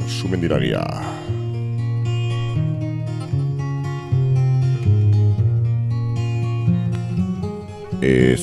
Sumendiraria. Ez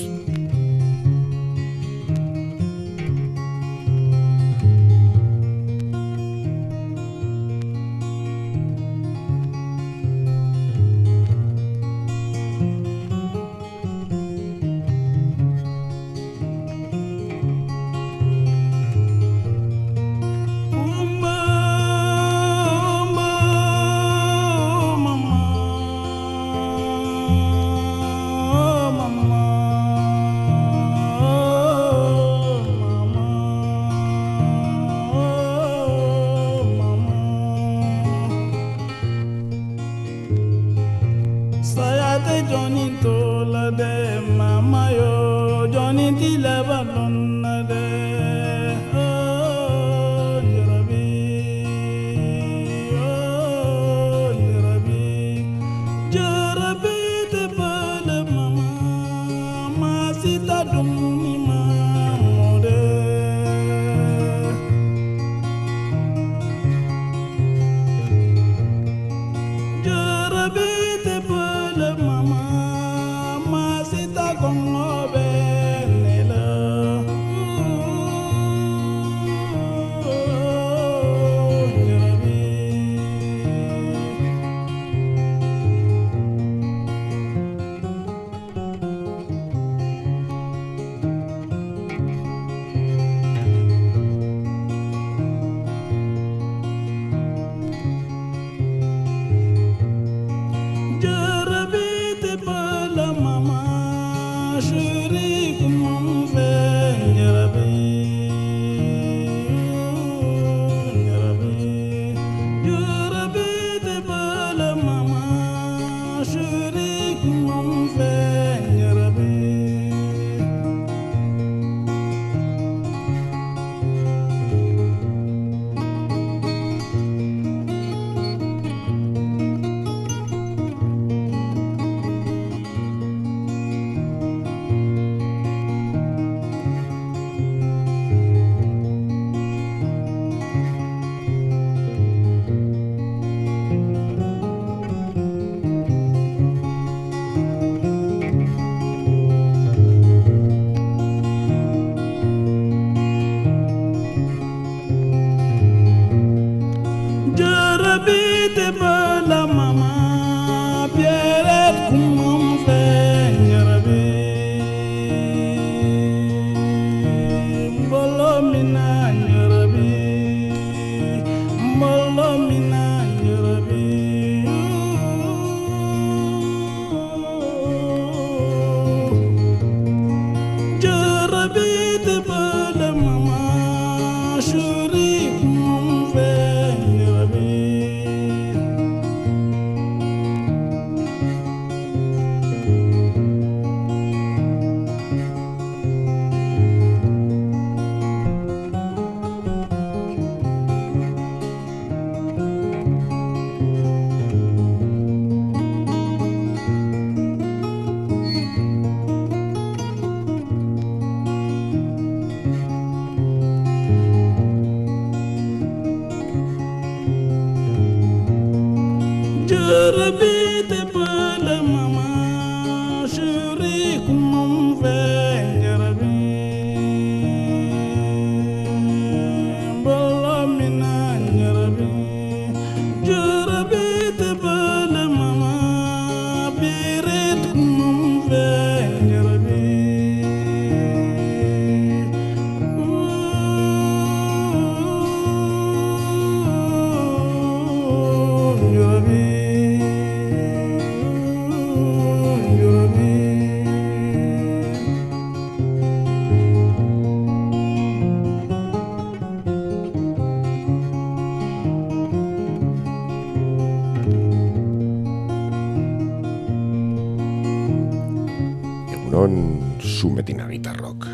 Sumetina gitarrok.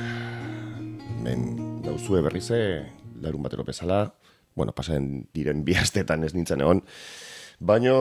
Men gauzue berrize, larun batero bezala, bueno, pasen diren bi astetan ez nintzen egon, baino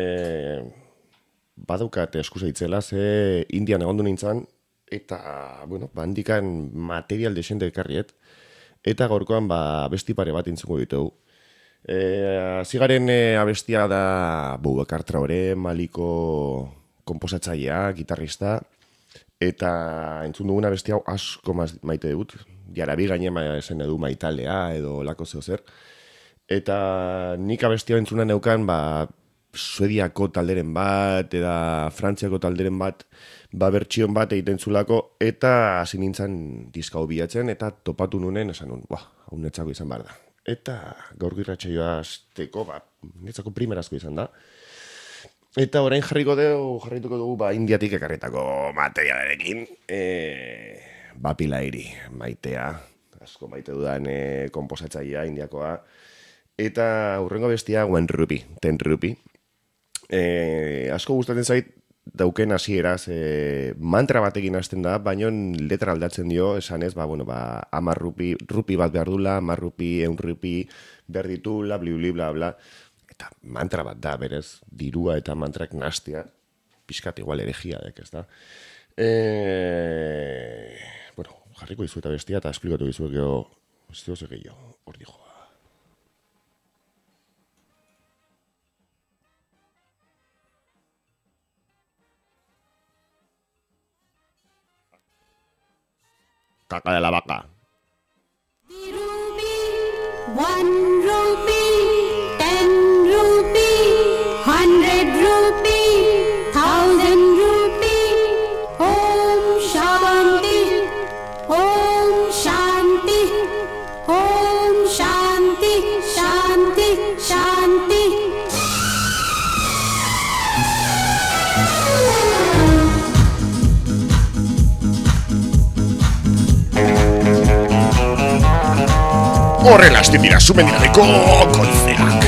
badaukat eskusa itzela, ze Indian egondu nintzen, eta, bueno, handikan material desente ekarriet, eta gaurkoan besti pare bat intzuko ditugu. Zigaren abestia da Boubacar Traoré, Maliko konposatzailea, gitarrista, eta entzun dugun abestia hau asko maite dut, jarabi gainen esan edu maitalea edo lako zeo zer, eta nik abestia entzuna neukan, Suediako talderen bat, eta Frantziako talderen bat, bertxion bat egiten zulako, eta hasi nintzen diska hau bilatzen, eta topatu nunen, esan nun, hau netzako izan behar da. Eta gaurko irratsaioa hasteko, netzako primerazko izan da. Eta orain jarrituko dugu, Indiatik ekarritako materialarekin, Pilairi, maitea, asko maite dudan konposatzailea indiakoa, eta hurrengo bestia One Rupee, 10 Rupee. Asko gustatzen zait dauken hasieraz mantra batekin hasten da, baina letra aldatzen dio, esanez, 10 rupi bat behar dula, 10 rupi, 100 rupi behar ditula, bla, bla, eta mantra bat da, berez, dirua eta mantrak nastia, pixkat igual eregia dek, ez da. Jarriko dizueta bestia, eta esplikatu dizuet geho, ez dut gehiago, hor dijo. Caca de la vaca. 1 rupee, 10 rupee, 100 rupee, 1000 rupee. Om Shanti, Om Shanti, Om Shanti, Shanti, Shanti. Horrela hasten dira Sumendiradeko goizeak.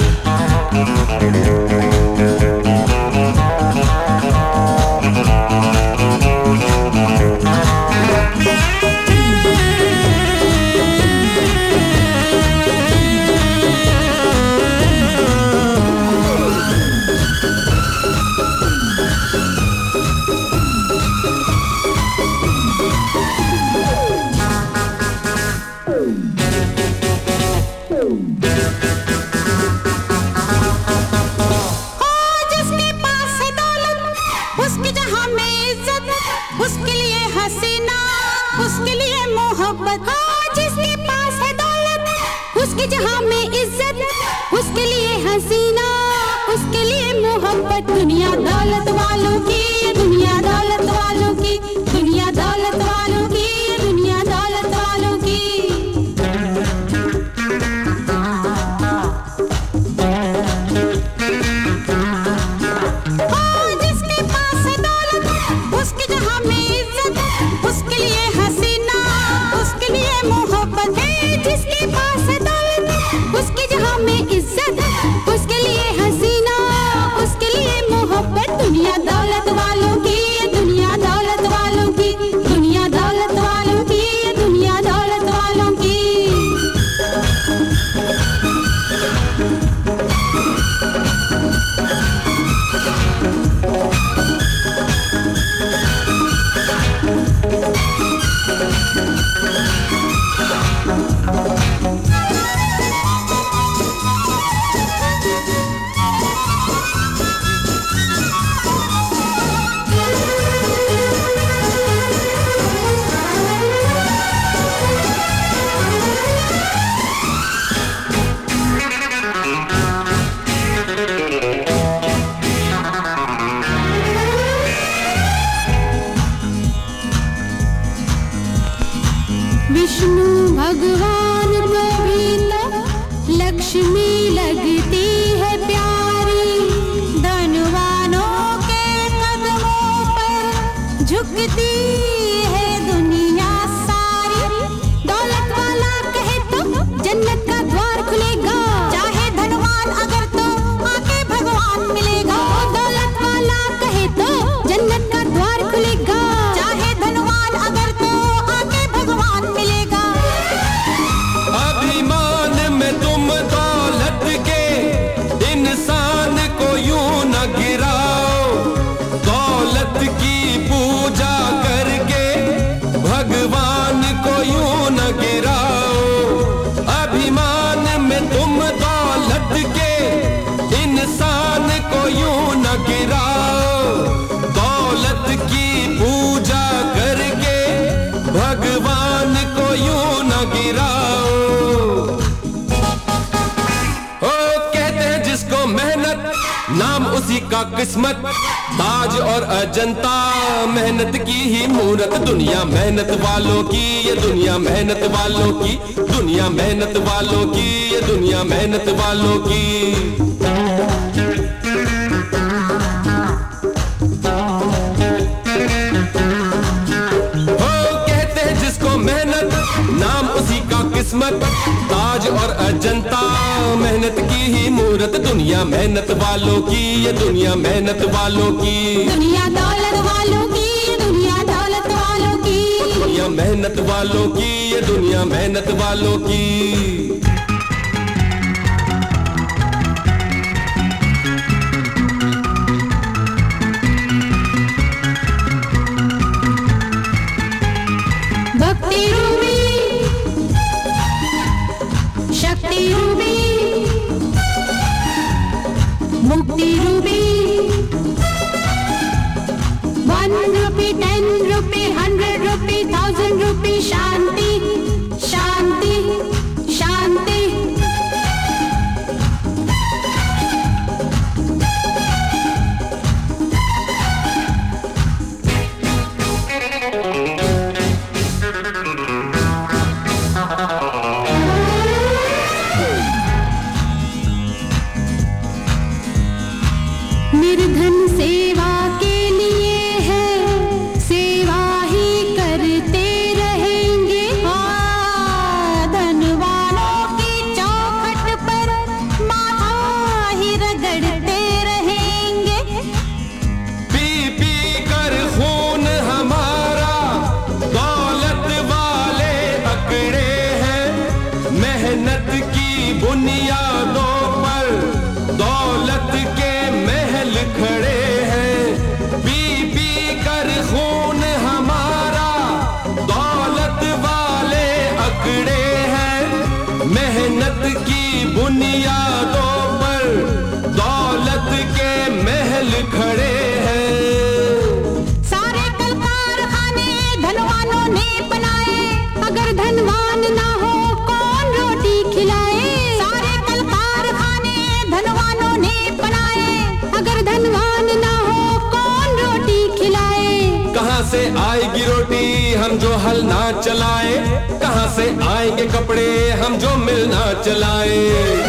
दुनिया दौलत वालों की, दुनिया दौलत वालों की, दुनिया दौलत वालों की, दुनिया दौलत वालों की। जिसके पास है दौलत, उसकी जहाँ में इज्जत, उसके लिए हसीना, उसके लिए मोहब्बत है। जिसके पास है दौलत, उसकी जहाँ में इज्जत, उसके लिए हसीना, उसके लिए मोहब्बत। दुनिया दौलत वालों की, दुनिया दौलत वालों की, दुनिया दौलत वालों की, दुनिया दौलत वालों की। विष्णु भगवान को भी तो लक्ष्मी लगती है प्यारी। धनवानों के कदमों पर झुकती है दुनिया सारी। दौलत वाला कहे तो जन्नत का द्वार खुलेगा, चाहे धनवान अगर तो आके भगवान मिलेगा। दौलत वाला कहे तो जन्नत का द्वार खुलेगा, चाहे धनवान अगर तो आके भगवान मिलेगा। अभिमान में तुम दौलत के इंसान को यूं न गिराओ। दौलत की पूजा करके भगवान को यूं न गिराओ। अभिमान में तुम दौलत हद के इंसान को यूं न गिराओ, दौलत की पूजा करके भगवान को यूं न गिराओ। ओ कहते हैं जिसको मेहनत नाम उसी का किस्मत, ताज और अजंता मेहनत की ही मूरत। दुनिया मेहनत वालों की, ये दुनिया मेहनत वालों की, दुनिया मेहनत वालों की, ये दुनिया मेहनत वालों की। हो कहते हैं जिसको मेहनत नाम उसी का किस्मत, ताज और अजंता मेहनत की ही मूरत। दुनिया मेहनत वालों की, ये दुनिया मेहनत वालों की, दुनिया दौलत वालों की, दुनिया दौलत वालों की, दुनिया मेहनत वालों की, ये दुनिया मेहनत वालों की। भक्ति रूपी, शक्ति रूपी, मुक्ति रूपी, 1 rupee, 10 rupee, 100 rupee, 1000 rupee, शांति, शांति, शांति। निर्धन सेवा के लिए है, सेवा ही करते रहेंगे। धनवानों की चौखट पर माथा ही रगड़ते रहेंगे। पी पी कर खून हमारा दौलत वाले अकड़े हैं, मेहनत की बुनियादों पर दौलत के महल खड़े हैं। पी पी कर खून हमारा दौलत वाले अकड़े हैं, मेहनत की बुनियादों पर दौलत के महल खड़े हैं। सारे कल कारखाने धनवानों ने बनाए, अगर धनवान ना हो कौन रोटी खिलाए। सारे कल कारखाने धनवानों ने बनाए, अगर धनवान ना हो कौन रोटी खिलाए। कहाँ से आएगी रोटी हम जो हल ना चलाए, कहाँ से आएंगे कपड़े हम जो मिल ना चलाए।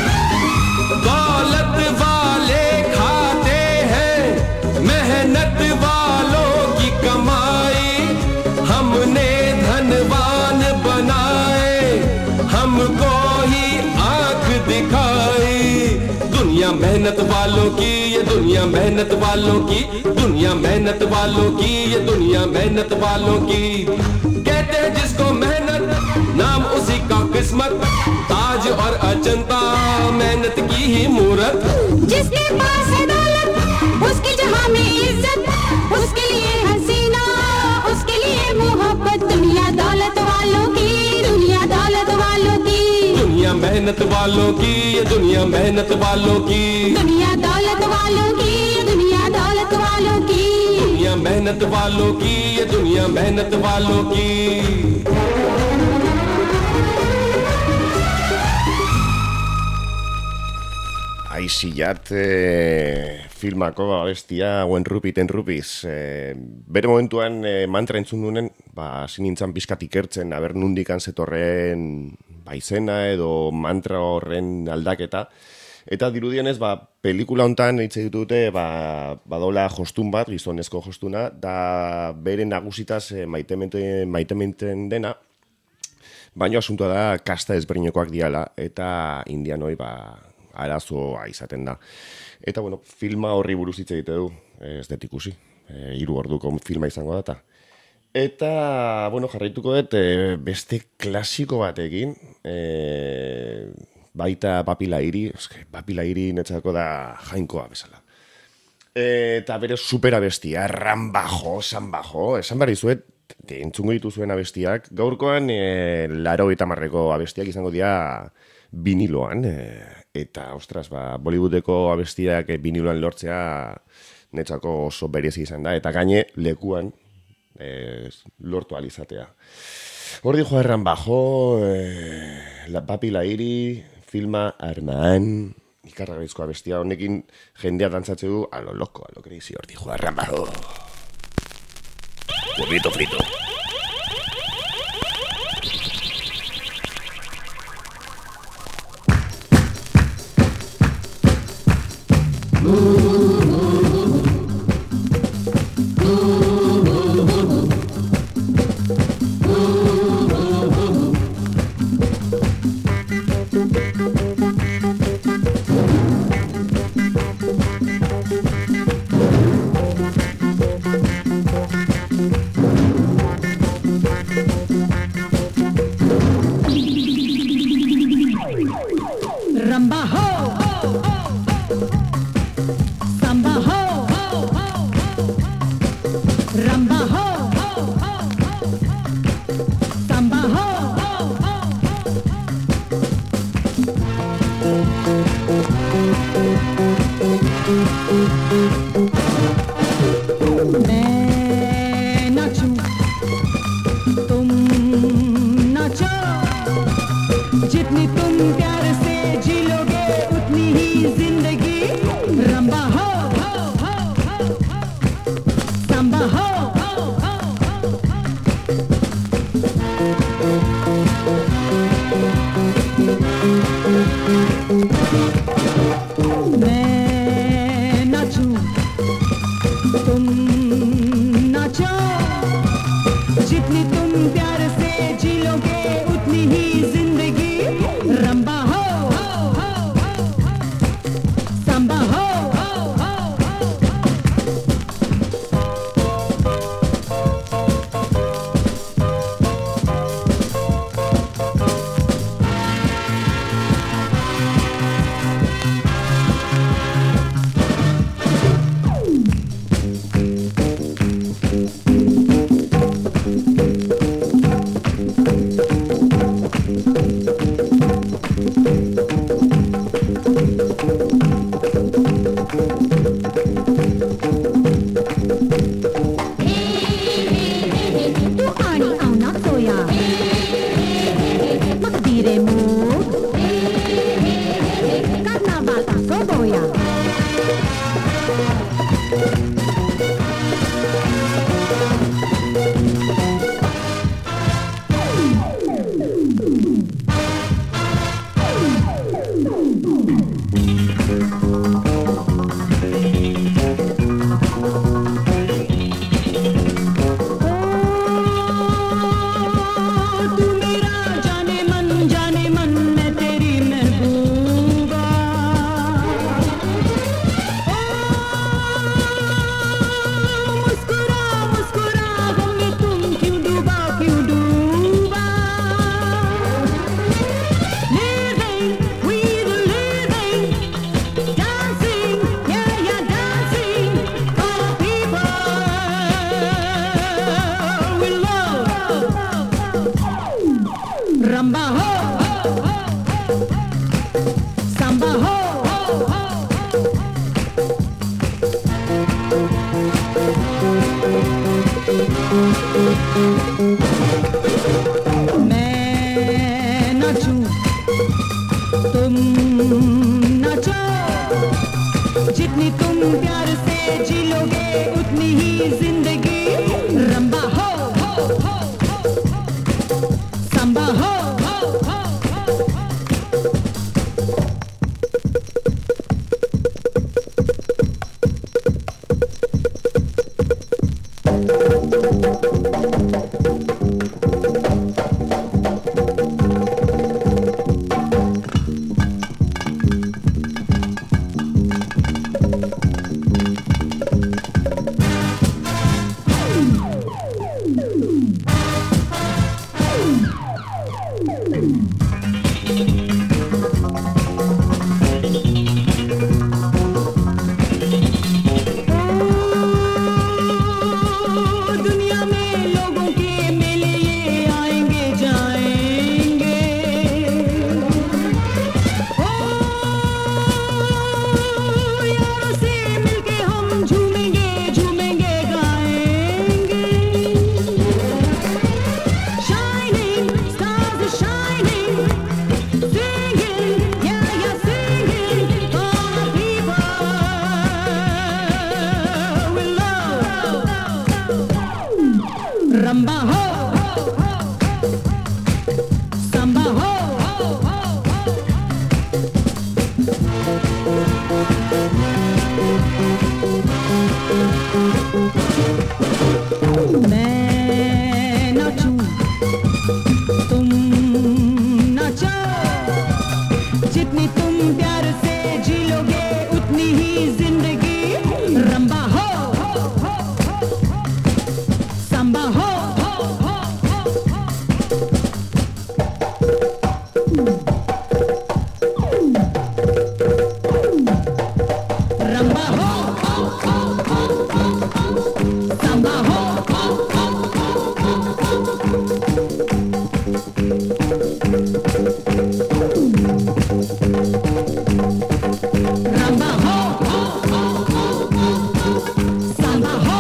दौलत वाले खाते हैं मेहनत वालों की कमाई, हमने धनवान बनाए, हमको ही आंख दिखाई। दुनिया मेहनत वालों की, ये दुनिया मेहनत वालों की, दुनिया मेहनत वालों की, ये दुनिया मेहनत वालों की। कहते हैं जिसको मेहनत नाम उसी का किस्मत, ताज और अजंता मेहनत की ही मूरत। जिसके पास है दौलत उसकी जहां में इज्जत, उसके लिए हसीना, उसके लिए मोहब्बत। दुनिया दौलत वालों की, दुनिया दौलत वालों की, दुनिया मेहनत वालों की, ये दुनिया मेहनत वालों की, दुनिया दौलत वालों की, दुनिया दौलत वालों की, दुनिया मेहनत वालों की, ये दुनिया मेहनत वालों की। Aisiat filmako abestia 1 rupee 10 rupees. Bere momentuan mantra entzun dunen, hasi nintzen pizkat ikertzen, aber nundikan zetorren izena edo mantra horren aldaketa. Eta dirudienez, pelikula hontan hitz ditute, badola jostun bat, gizonezko jostuna, da bere nagusitaz maitementen dena, baina asuntua da kasta ezberdinekoak diala, eta indianoi arazoa izaten da. Eta, bueno, filma horri buruz hitz egite du, ez dut ikusi, 3 orduko filma izango data. Eta, bueno, jarraituko dut beste klasiko batekin, baita Papila Hiri, Papila Hiri netzako da jainkoa bezala. Eta bere superabestia, Rambajo, Sanbajo, esan behar dizuet, entzungo dituzuen abestiak, gaurkoan 80ko abestiak izango dira biniloan, Eta, ostras, Bollywoodeko abestiak biniloan lortzea netzako oso berezi izan da, eta gaine lekuan lortu alizatea. Hor dijo erran bajo, la papi la iri, filma armaan, ikarragaizko abestia honekin jendea dantzatze du, a lo loco, a lo crazy, hor dijo erran bajo. Burrito frito. दुनिया में लोग प्यार से जी लोगे उतनी ही जिंदगी रंबा हो सांबा हो रंबा हो सांबा हो रंबा हो सांबा हो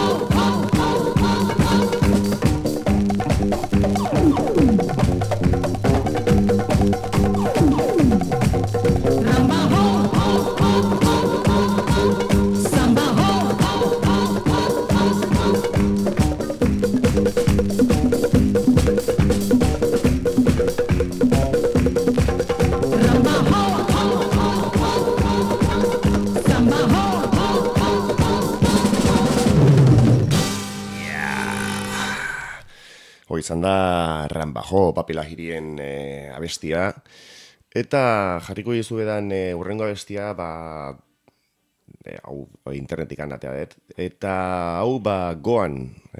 रंबा हो सांबा हो रंबा हो सांबा हो Hoi izan da Rambajo papelahirien abestia. Eta jarriko dizu edan urrengo abestia, hau internetik anatea dut. Eta hau goan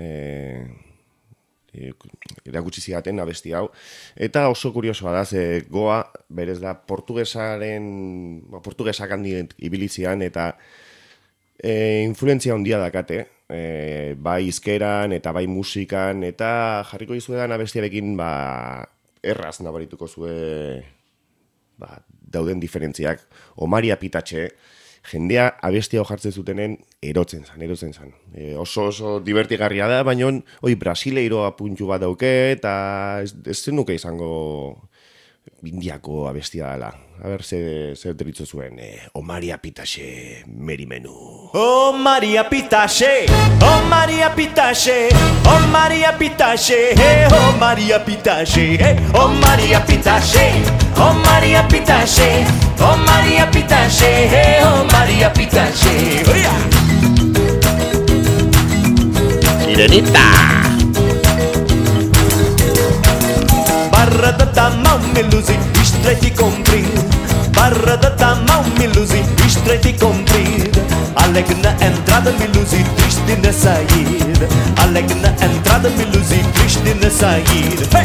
erakutsi zidaten abesti hau. Eta oso kuriosoa da, ze goa berez da portugesak handi ibilizian eta influentzia handia dakate. Bai izkeran eta bai musikan, eta jarriko dizuedan abestiarekin erraz nabarituko zue dauden diferentziak. Omari Apitatxe, jendea abestia jartzen zutenen erotzen zan. Oso divertigarria da, baina brasileiroa puntu bat dauke, eta ez zenuke izango indiako abestia dela. A ber, zer deritzo zuen. Omari Apitatxe, merimenu. Oh Maria Pitache, oh Maria Pitache, oh Maria Pitache, oh Maria Pitache, oh Maria Pitache, oh Maria Pitache, oh Maria Pitache, oh Maria Pitache. Sirenita. Barra da tamau meluzi, estreiti comprir. Barra da tamau meluzi, estreiti comprir. Alegre na entrada meluzi, triste na saída. Alegre na entrada meluzi, triste na saída. Hey!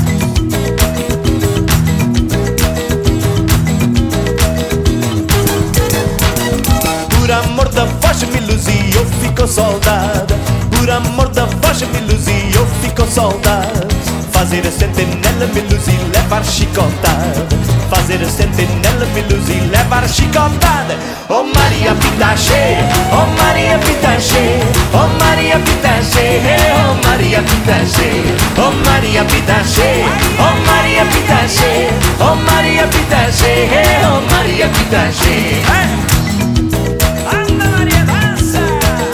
Por amor da voz meluzi, eu fico soldado. Por amor da voz meluzi, eu fico soldado. Fazer a sentinela, meluzi, levar chicotada. Fazer a sentinela, meluzi, levar chicotada. Oh Maria Pitache, oh Maria Pitache, oh Maria Pitache, oh Maria Pitache, oh Maria Pitache, oh Maria Pitache, oh Maria Pitache, oh Maria Pitache. Anda Maria dança.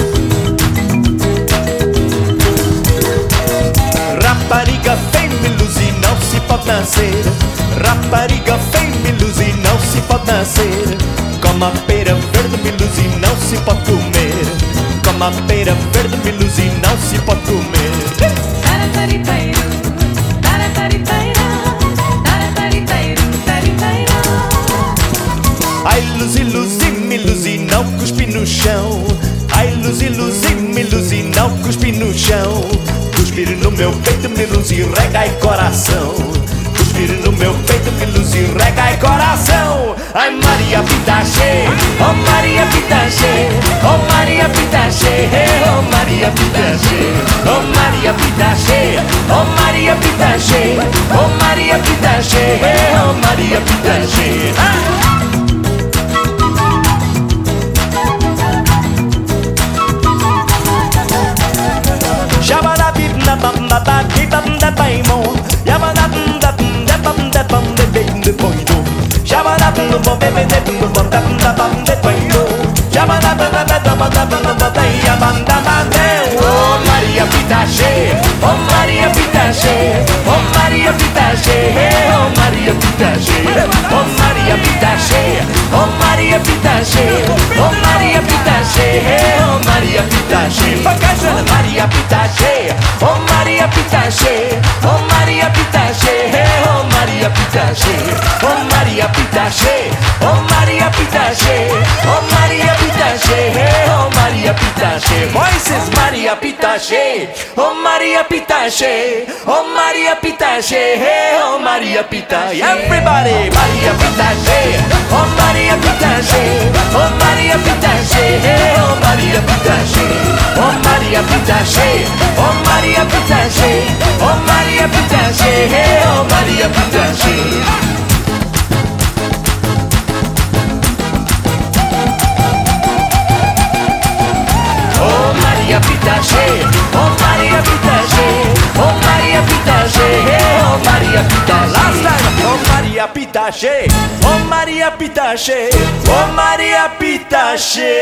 Rapariga vem meluzi, não se pode nascer. Rapariga vem meluzi, não se pode nascer. Como a pera verde meluzi, não se pode comer. Como a pera verde meluzi, não se pode comer. Ai luzi, luzi, meluzi, não cuspe no chão. Ai luzi, luzi, meluzi, não cuspe no chão. Cuspir no meu peito, meluzi, rega e coração. Cuspir no meu peito, meluzi, rega e coração. Ai Maria Pitache, oh Maria Pitache, oh Maria Pitache, oh Maria Pitache, oh Maria Pitache, oh Maria Pitache, oh Maria Pitache, oh Maria Pitache. Oh Maria Pitache, oh Maria Pitache, oh Maria Pitache, oh Maria Pitache, oh Maria Pitache, oh Maria Pitache, oh Maria Pitache, oh Maria Pitache. Maria Pitache, oh Maria Pitache, oh Maria Pitache, oh Maria Pitache. Pitache, oh Maria Pitache, oh Maria Pitache, oh Maria Pitache, oh Maria Pitache. Voices Maria Pitache, oh Maria Pitache, oh Maria Pitache, oh Maria Pitache. Everybody, Maria Pitache, oh Maria Pitache, oh Maria Pitache, oh Maria Pitache, oh Maria Pitache, oh Maria Pitache, oh Maria Pitache, oh Maria Pitache. Oh Maria Pitache, oh Maria Pitache, oh Maria Pitache, oh Maria Pitache. Last time, oh Maria Pitache, oh Maria Pitache, oh Maria Pitache.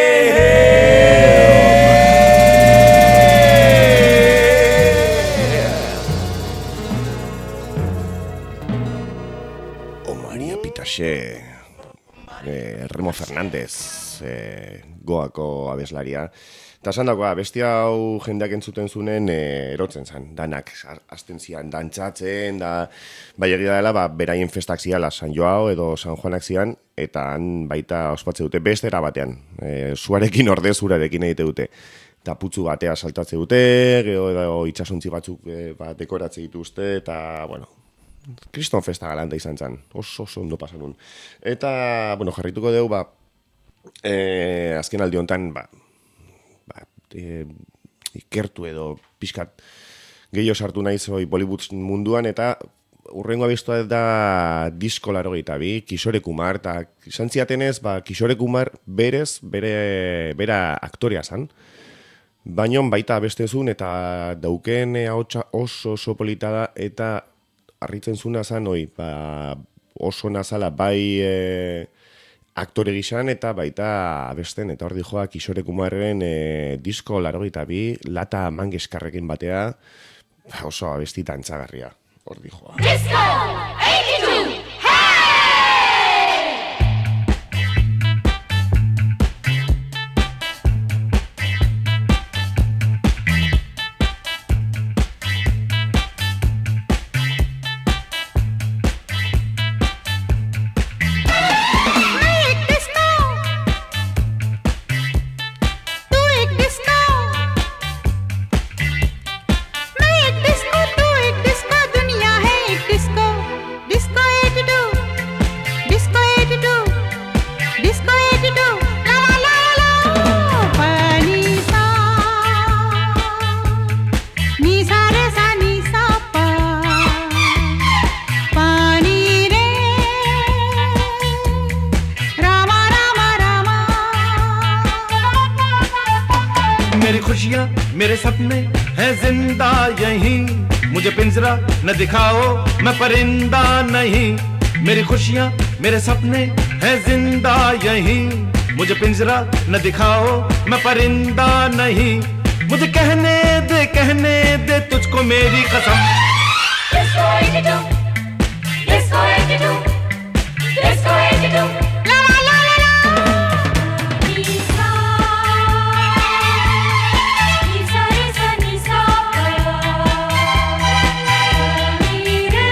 Oh Maria Pitache, Remo Fernández, goako abeslaria. Eta esan dagoa, bestia hau jendeak entzuten zunen erotzen zen, danak azten zian, dantzatzen, da, bai egia dela, beraien festak ziala, San Joao edo San Juanak zian, eta han baita ospatze dute bestera batean, zuarekin ordez urarekin egite dute. Eta putzu batea saltatze dute, geho edo itxasontzi batzuk dekoratze dituzte, eta, bueno, kriston festa galanta izan zen, oso ondo pasanun. Eta, bueno, jarrituko dugu, azken aldi honetan, ikertu edo pixkat gehiago sartu naiz Bollywood munduan, eta urrengo abistua da Disko 82, Kishore Kumar, eta izan ziatenez, Kishore Kumar bera aktorea zan, baina baita abestezun, eta dauken ahotsa oso polita da, eta harritzen zuna zan, oso nazala bai aktore gizan eta baita abesten, eta hor dijoa Kishore Kumarren Disko 82, Lata Mangeshkarrekin batea, oso abesti tantzagarria, hor dijoa. Disco 82, मेरे सपने हैं जिंदा यहीं, मुझे पिंजरा न दिखाओ मैं परिंदा नहीं। मेरी खुशियाँ मेरे सपने हैं जिंदा यहीं, मुझे पिंजरा न दिखाओ मैं परिंदा नहीं। मुझे कहने दे तुझको मेरी कसम। Disco 82, Disco 82, Disco 82, la la la la la. Nisa, Nisa Nisa Nisa, Nire,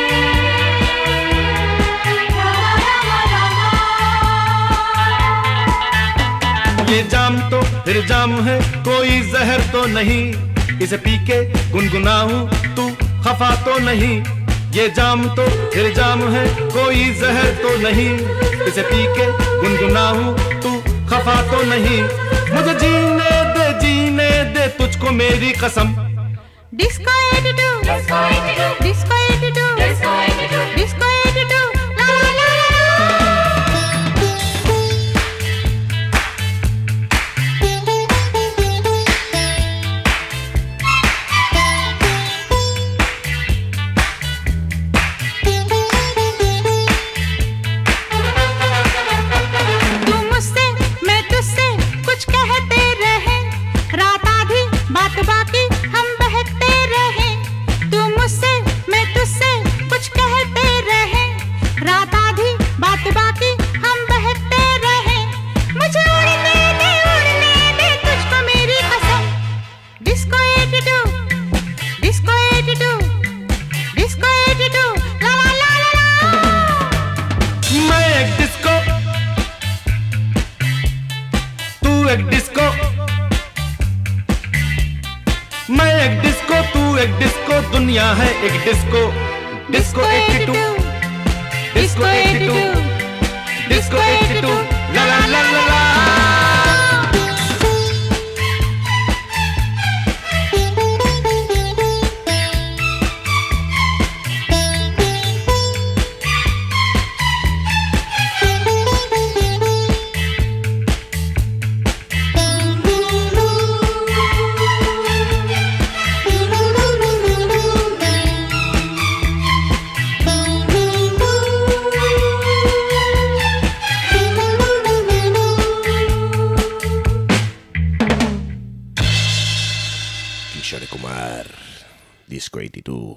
Rama Rama Rama. ये जाम तो फिर जाम है, कोई जहर तो नहीं, इसे पी के गुनगुनाऊं तू खफा तो नहीं। ये जाम तो फिर जाम है, कोई जहर तो नहीं, इसे पी के गुनगुनाऊं तू खफा तो नहीं। मुझे जीने दे तुझको मेरी कसम। Disco 82, Disco 82, Disco 82, Disco 82, Disco 82, la la la la. बाकी हम बहकते रहे, तू मुझसे मैं तुझसे दुनिया है एक डिस्को डिस्को 82 डिस्को 82 डिस्को 82 ला ला ला ला ला Disco 82.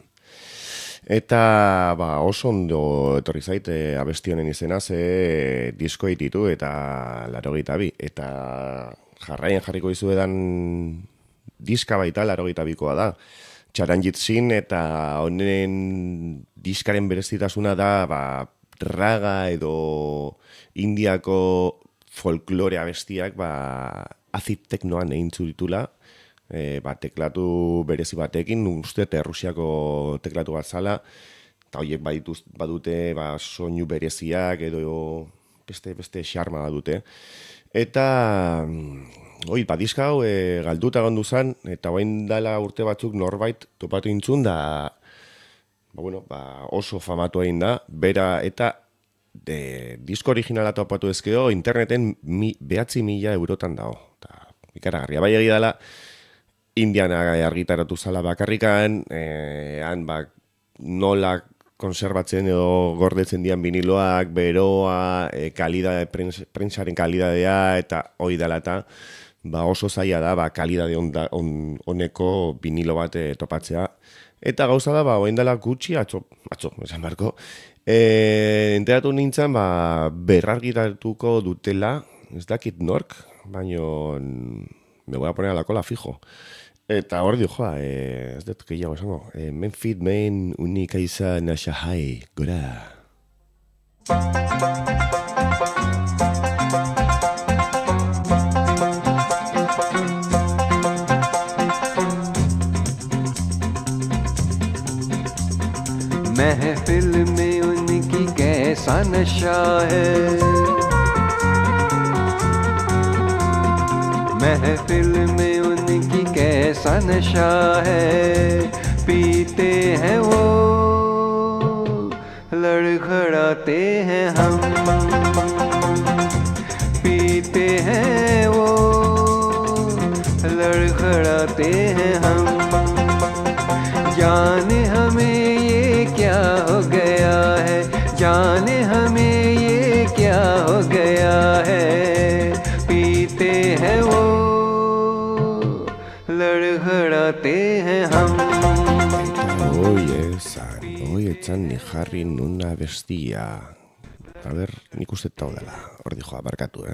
Eta oso ondo etorri zaite abesti honen izena, ze Disco 82 eta 82. Eta jarraian jarriko dizuedan diska baita 82koa da. Charanjit-Singh eta honen diskaren berezitasuna da raga edo indiako folklore abestiak acid teknoan egin ditula. Teklatu berezi batekin, uste Errusiako teklatu bat zala, eta horiek badute soinu bereziak edo beste xarma badute. Eta diska hau galduta gondu zen, eta hain dela urte batzuk norbait topatu intzun da oso famatu egin da, bera eta disko originala topatu ezkeo interneten 9.000 eurotan dago. Ikaragarria, bai egia dela, Indian argitaratu zala bakarrikan, nola konserbatzen edo gordetzen dian viniloak, beroa, prentsaren kalidadea, eta hoi dela eta oso zaila da kalidade honeko vinilo bat topatzea. Eta gauza da, oen dela gutxi, atzo, esan barko, enteratu nintzen, berrargitaratuko dutela, ez dakit nork, baino me voy a poner a la cola fijo. Eta hor dio, ez dut gehiago esango. Menfit men unika izan Shahai, gora. महफिल में उनकी कैसा नशा है महफिल में उनकी कैसा नशा है पीते हैं वो लड़खड़ाते हैं हम पीते हैं वो लड़खड़ाते हैं हम जाने हमें ये क्या हो गया है जाने हमें ये क्या हो गया है पीते हैं वो लड़खड़ाते हैं हम Hoietzan ni jarri nuna bestia. A ber, nik uste tau dela. Hor dijoa, barkatu,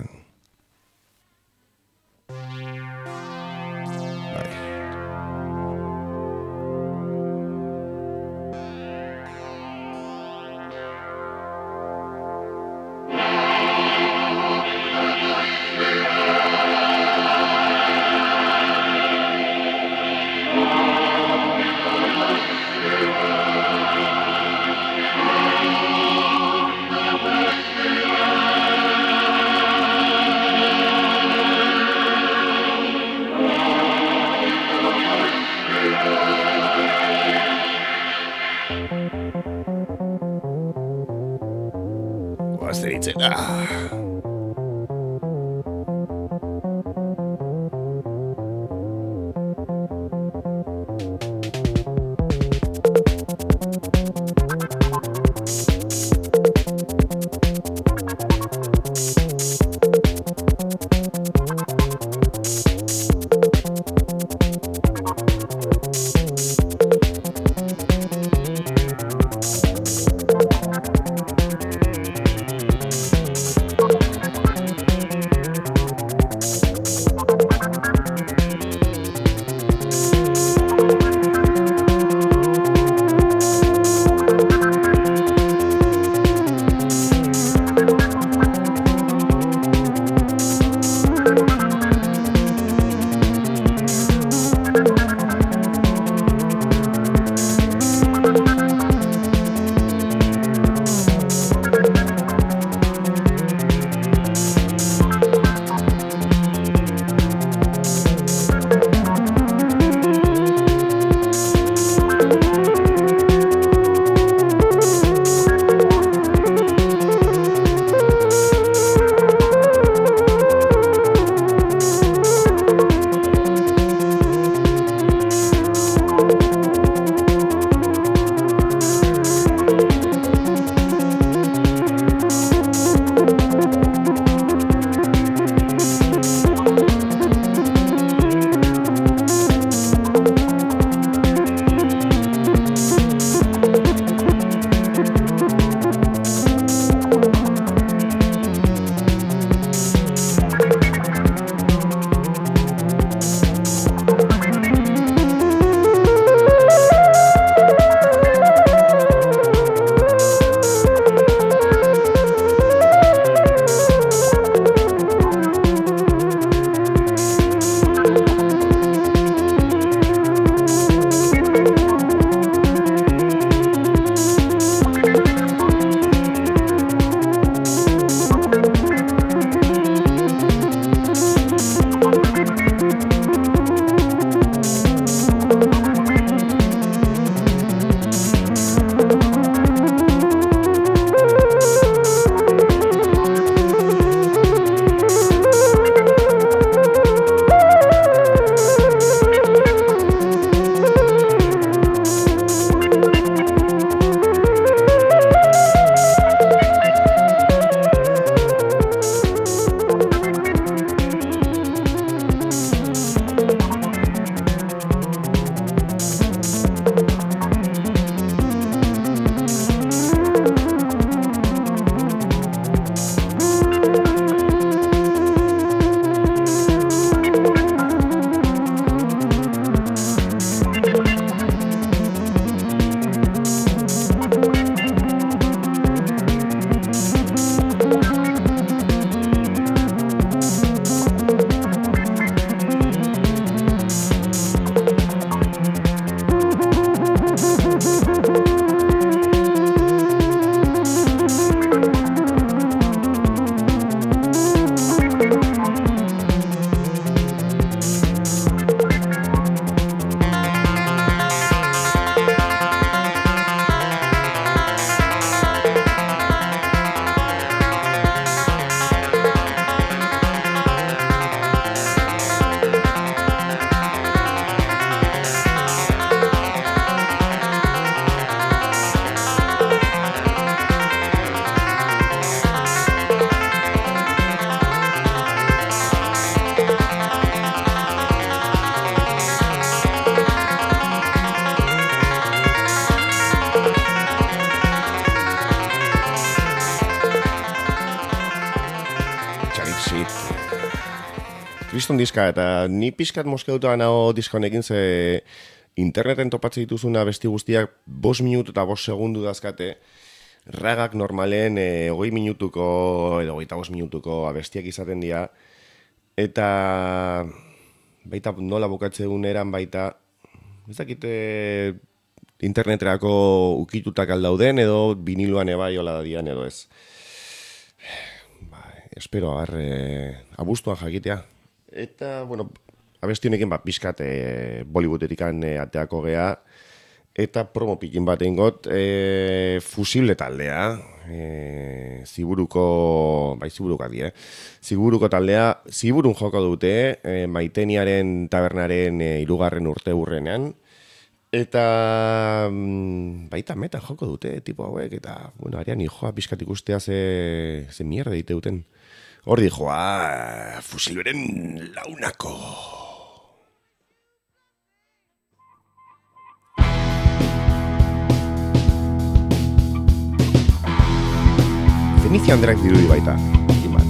hasi. Kriston diska, eta ni pixkat moskeuta nago diska honekin, ze interneten topatzen dituzuna besti guztiak 5 minutu eta 5 segundu dazkate, ragak normalen 20 minutuko edo 25 minutuko abestiak izaten dira, eta baita nola bukatzeun eran baita, ez dakite interneterako ukitutak aldauden edo viniloan ebai hola dadian edo ez. Espero, abuztuan jakitea. Eta, bueno, abesti honekin pixkat Bollywoodetik ateako gea, eta promo pikin bat egingot, Fusible taldea, Ziburuko taldea, Ziburun joko dute, Maiteniaren tabernaren 3. urte hurrenean, eta baita meta joko dute, tipo hauek, eta, bueno, arian hijoa pixkat ikustea ze mierda dite duten. Hor dijoa, Fusilberen launako. Fenicia Andreak dirudi baita, imat.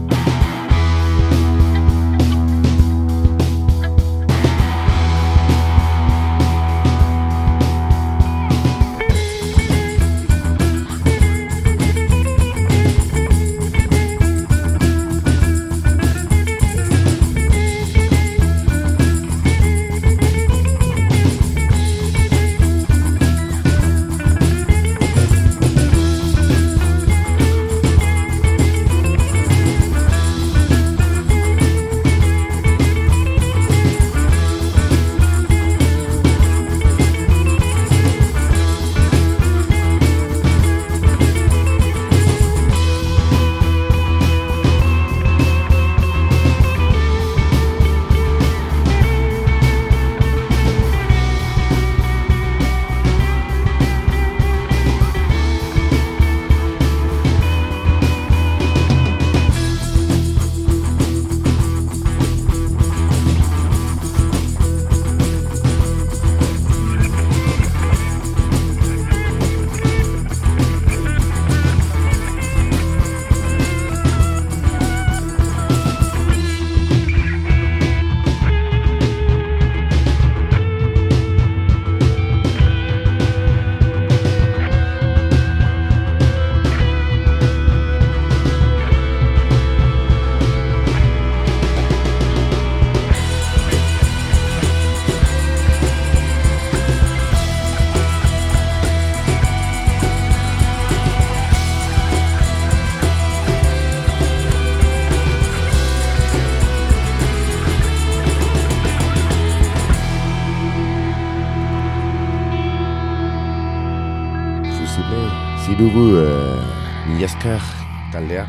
Zirugu milazkar taldea.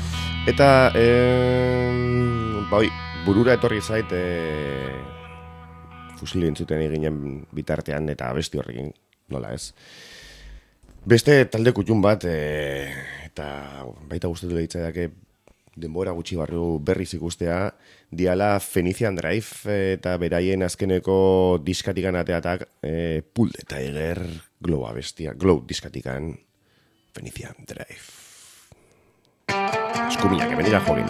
Eta burura etorri zait Fusil entzuten eginen bitartean eta abesti horrekin, nola ez. Beste talde kutxun bat, eta baita gustatu lehitzaiake denbora gutxi barru berriz ikustea, diala Phoenician Drive eta beraien azkeneko diskatikan ateatak Pull the Tiger Glow abestia, Glow diskatikan Phoenician Drive. Eskuminak, benira jorin.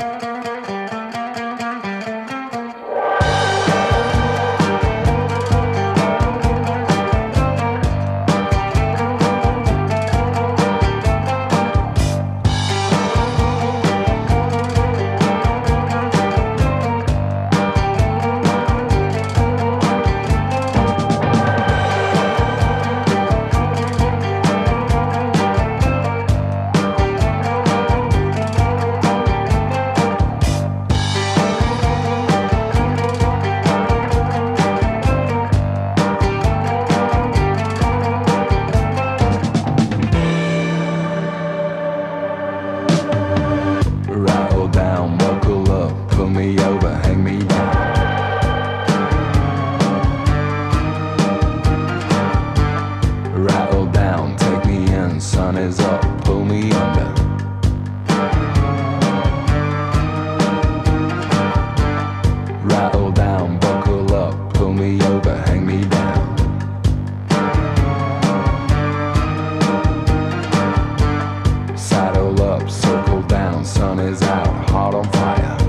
Sun is out, hot on fire.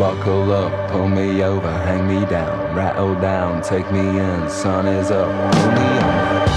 buckle up, pull me over, hang me down, rattle down, take me in, sun is up, pull me over.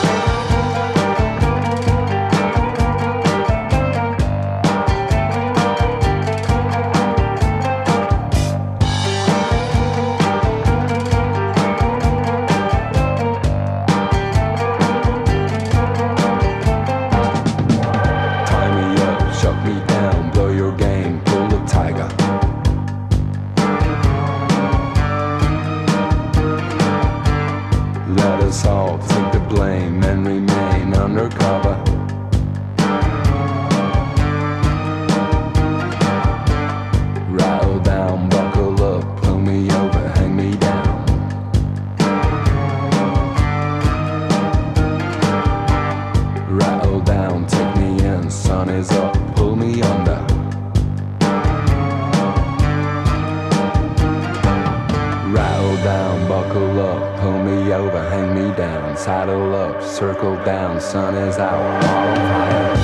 Circle down, sun is out, on fire.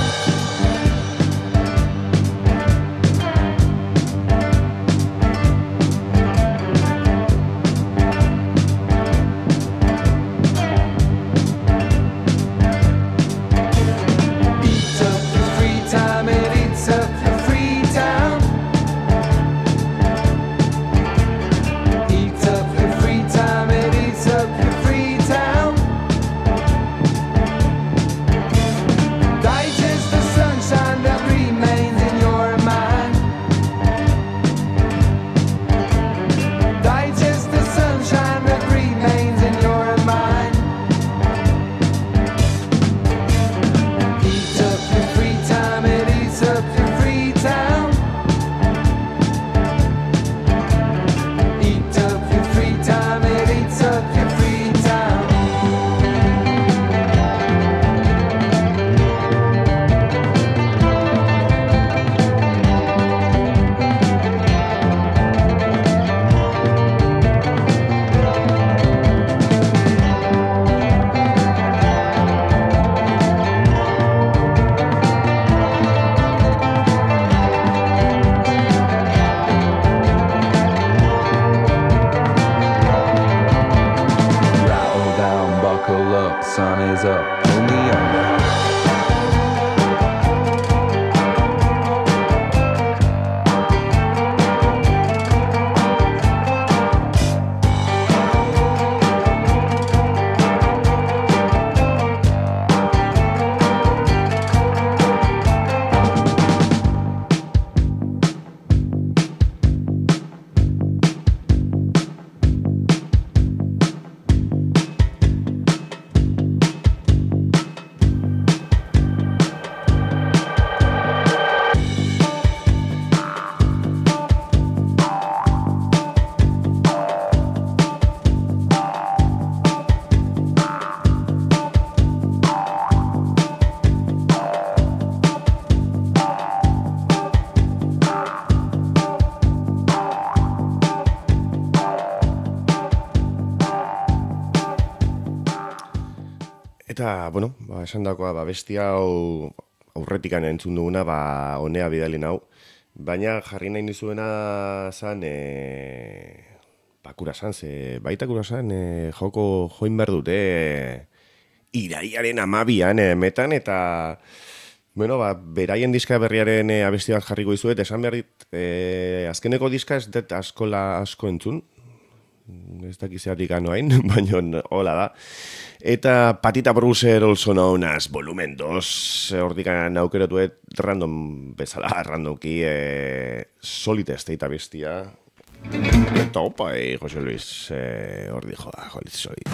Eta, bueno, esan dakoa, besti hau aurretikan entzun duguna, honea bidali nau. Baina jarri nahi nizuena zan, kurasan, baita kurasan, join behar dute iraiaren 12an metan, eta, bueno, beraien diska berriaren abesti bat jarriko izuet, esan behar dit, azkeneko diska ez dut asko entzun, ez dakizeatik anoain, baina hola da. Eta Patita Brewser, also known as Volumen 2, hortikan aukeratuet random bezala, randomki, Solid State abestia. Eta opa, Jose Luis, hor dijo, Solid.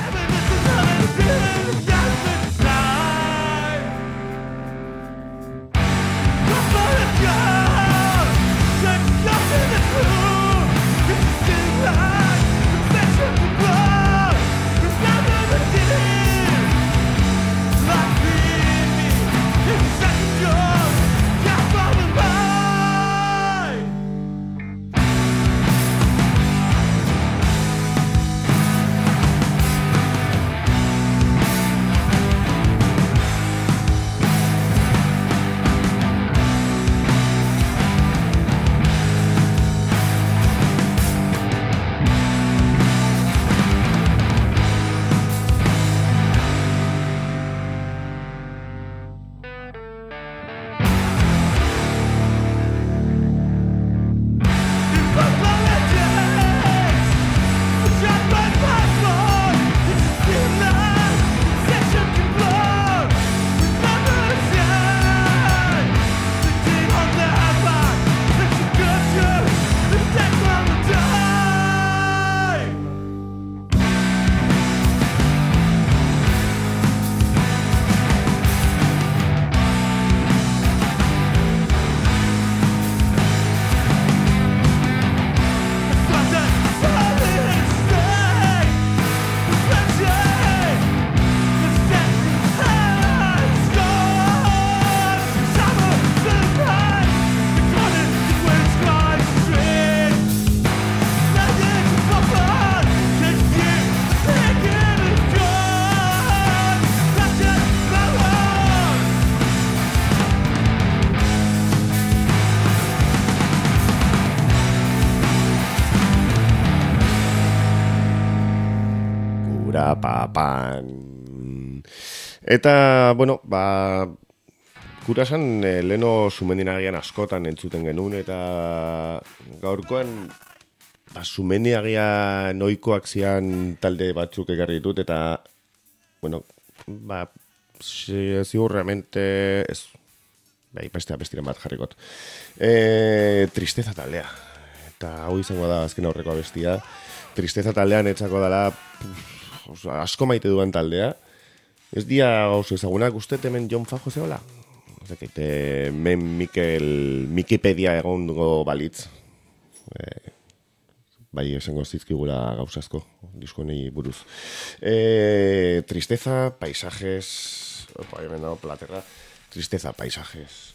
pan. Eta, bueno, kurasan leno Sumendinagian askotan entzuten genuen, eta gaurkoan Sumendinagia noikoak zian talde batzuk ekarri ditut, eta, bueno, ziurremente ez, bestiren bat jarrikot. Tristeza taldea. Eta hau izango da azken aurreko abestia. Tristeza taldean etzako dela asko maite duan taldea. Ez dia oso ezagunak uste hemen Jon Fajo zeola. Men Mikipedia egongo balitz. Bai, esango zizkigula gauzazko diskonei buruz. Tristeza, paisajes... Opa, hemen dago platerra. Tristeza, paisajes...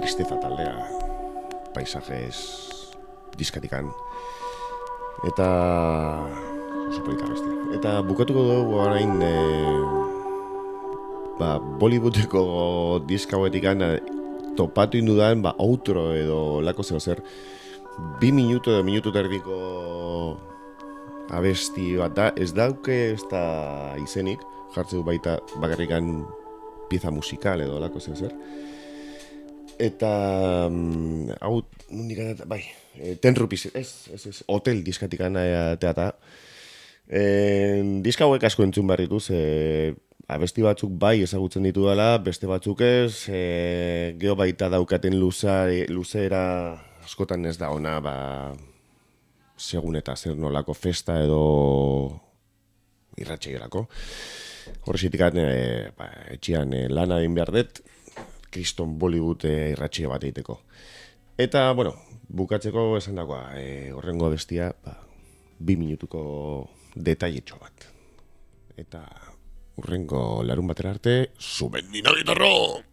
tristeza taldea, paisajes diskatikan. Eta oso polita bestia. Eta bukatuko dugu orain Bollywoodeko diska hauetikan topatu indudan outro edo lako zer 2 minutu edo minutu terdiko abesti bat da, ez dauke ez da izenik, jartze du baita bakarrikan pieza musikal edo lako zer. Eta hau mundikan, bai, 10 rupees, ez, hotel diskatikan teata. Diska hauek asko entzun behar dituz, abesti batzuk bai ezagutzen ditu dela, beste batzuk ez, geho baita daukaten luzera askotan ez da ona, segun eta zer nolako festa edo irratxeirako. Horrezitik etxian lana egin behar dut, kriston Bollywood irratxe bat egiteko. Eta, bueno, bukatzeko esan dagoa, horrengo bestia, 2 minutuko detailetxo bat. Eta, hurrengo larun batera arte, zuben nina gitarro!